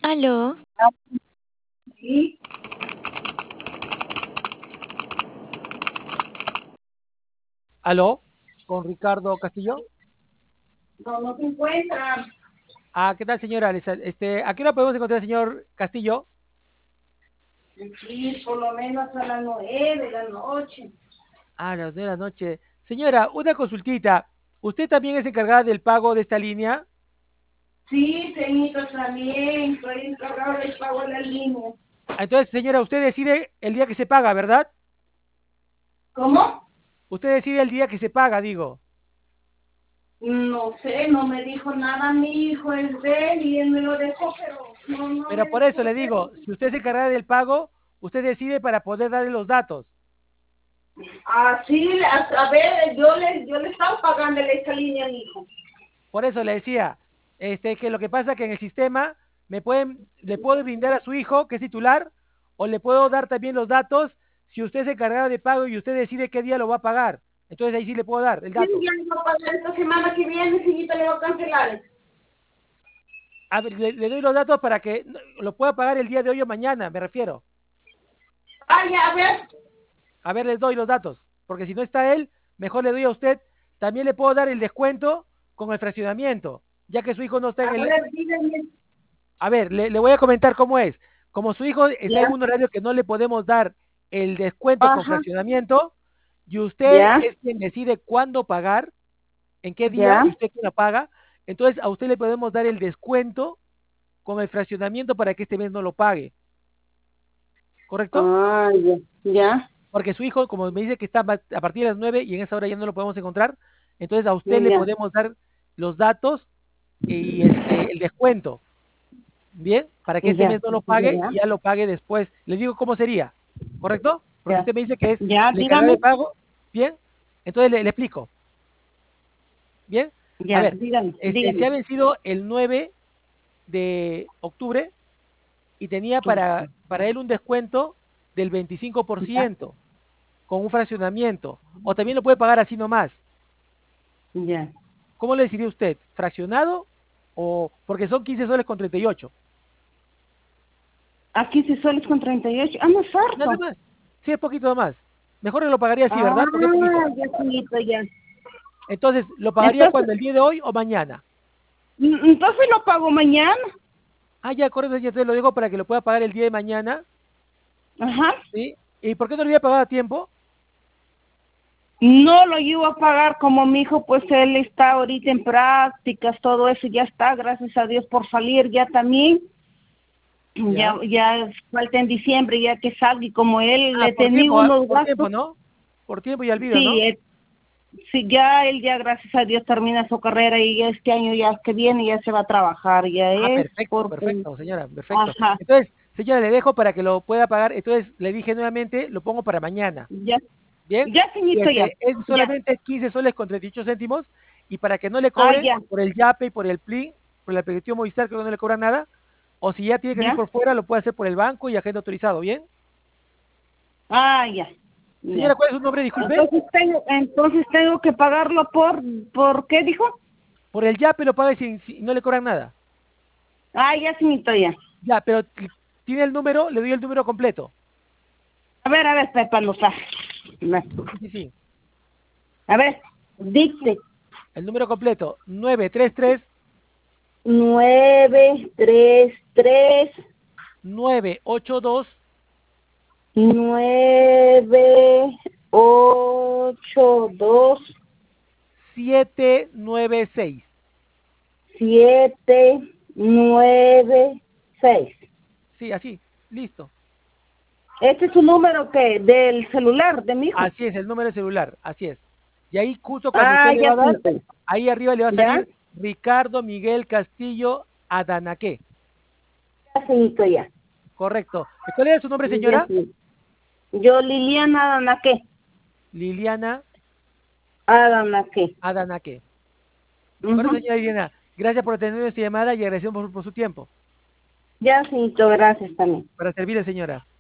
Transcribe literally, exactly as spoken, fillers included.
¿Aló? Sí, ¿Aló? ¿Con Ricardo Castillo? no, no se encuentra. Ah, ¿qué tal, señora? Les- Este, ¿a qué hora podemos encontrar al señor Castillo? Sí, por lo menos a las nueve de la noche. Ah, a las nueve de la noche. Señora, una consultita. ¿Usted también es encargada del pago de esta línea? Sí, señorita, también estoy encargado del pago de la línea. Ah, entonces, señora, usted decide el día que se paga, ¿verdad? ¿Cómo? Usted decide el día que se paga, digo. No sé, no me dijo nada mi hijo, es de él y él me lo dejó, pero no, no Pero me por dijo eso le eso. digo, si usted es encargada del pago, usted decide para poder darle los datos. Ah, sí, a, a ver, yo le, yo le estaba pagando esa línea a mi hijo. Por eso le decía, este, que lo que pasa que en el sistema me pueden, le puedo brindar a su hijo, que es titular, o le puedo dar también los datos si usted es encargado de pago y usted decide qué día lo va a pagar. Entonces ahí sí le puedo dar el Sí, dato. ya le va a pagar esta semana que viene, señorita, le va a cancelar. A ver, le, le doy los datos para que no, lo pueda pagar el día de hoy o mañana, me refiero. Ah, ya, a ver. A ver, les doy los datos, porque si no está él, mejor le doy a usted. También le puedo dar el descuento con el fraccionamiento, ya que su hijo no está en A el, ver, dígame. A ver, le, le voy a comentar cómo es. Como su hijo está Ya, en un horario que no le podemos dar el descuento con ajá, fraccionamiento, y usted ya, es quien decide cuándo pagar, en qué día, ya. y usted quien la paga, entonces a usted le podemos dar el descuento con el fraccionamiento para que este mes no lo pague, ¿correcto? Ah, ya, ya, Porque su hijo, como me dice que está a partir de las nueve y en esa hora ya no lo podemos encontrar, entonces a usted le ya, podemos dar los datos y este el descuento. Bien, para que este ya, mes no lo pague ya, y ya lo pague después. Les digo cómo sería, ¿correcto? Porque ya, usted me dice que es ya, el encargado dígame, de pago, ¿bien? Entonces le, le explico, ¿bien? A ya, ver, dígame, este, se dígame. ha vencido el nueve de octubre y tenía Tú, para, para él un descuento del veinticinco por ya, ciento con un fraccionamiento, o también lo puede pagar así nomás. ya. ¿Cómo le decidiría usted? ¿Fraccionado o porque son quince soles con treinta y ocho? Aquí se soles con treinta y ocho. Ah, no es Nada harto. más. Sí, es poquito más. Mejor lo pagaría así, Ah, ¿verdad? Porque es poquito. ya, señorito, ya. Entonces, ¿lo pagaría Entonces, cuando el día de hoy o mañana? mm, entonces lo pago mañana. Ah, ya, correcto, ya te lo digo para que lo pueda pagar el día de mañana, Ajá. ¿sí? ¿Y por qué no lo había pagado a tiempo? No lo iba a pagar como mi hijo, pues él está ahorita en prácticas, todo eso ya está, gracias a Dios por salir ya también. Ya, Ya. ya falta en diciembre ya que salga y como él Ah, le por tenía tiempo, ah, unos por gastos, tiempo, ¿no? Por tiempo y olvido, sí, ¿no? eh, sí, ya él ya gracias a Dios termina su carrera y este año ya que viene ya se va a trabajar, ya Ah, es perfecto, porque, perfecto, señora, perfecto. ajá, Entonces, señora, le dejo para que lo pueda pagar. Entonces, le dije nuevamente, lo pongo para mañana. ya, Bien, ya y señorito ya, este es ya, solamente quince soles con treinta y ocho céntimos, y para que no le ah cobren ya, por el Yape y por el Plin, por el aplicativo Movistar, creo que no le cobran nada, o si ya tiene que salir ya, por fuera, lo puede hacer por el banco y agente autorizado, ¿bien? ah ya, ya. Señora, ¿cuál es su nombre? Disculpe. Entonces tengo, entonces tengo que pagarlo por, ¿por qué dijo? Por el Yape lo paga sin, sin- no le cobran nada. Ah, ya señorito ya. Ya, pero tiene el número, le doy el número completo. A ver, a ver, para anotar. Sí, sí, sí. A ver, dicte. El número completo, nueve tres tres Nueve, tres, tres, nueve ocho dos nueve, ocho, dos, siete nueve seis. siete, nueve, seis. Sí, así, listo. Este es su número que del celular de mi hijo. Así es, el número de celular, así es. Y ahí justo cuando Ah, usted le va ya a dar, señorito. ahí arriba le va a ¿Ya? salir Ricardo Miguel Castillo Adanaque. Ya señorito ya. Correcto. ¿Cuál era su nombre, Ya señora? señorito. Yo Liliana Adanaque. Liliana Adanaque. Adanaque. Correcto, Ujú. señora Liliana. Gracias por atender nuestra llamada y agradecemos por, por su tiempo. Ya señorito, gracias también. Para servirle, señora.